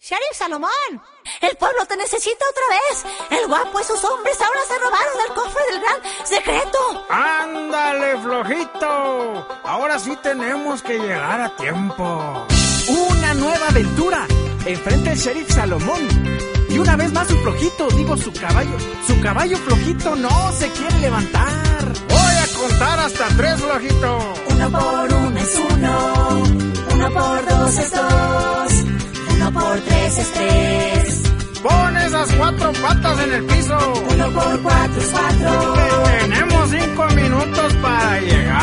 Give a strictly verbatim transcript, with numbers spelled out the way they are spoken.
Sheriff Salomón, el pueblo te necesita otra vez. El guapo y sus hombres ahora se robaron el cofre del gran secreto. ¡Ándale, flojito! Ahora sí tenemos que llegar a tiempo. Una nueva aventura. Enfrenta el Sheriff Salomón. Y una vez más su flojito, digo su caballo. Su caballo flojito no se quiere levantar. Voy a contar hasta tres, flojito. Uno por uno es uno. Uno por dos es dos. Uno por tres es tres. Pon esas cuatro patas en el piso. Uno por cuatro es cuatro. Tenemos cinco minutos para llegar.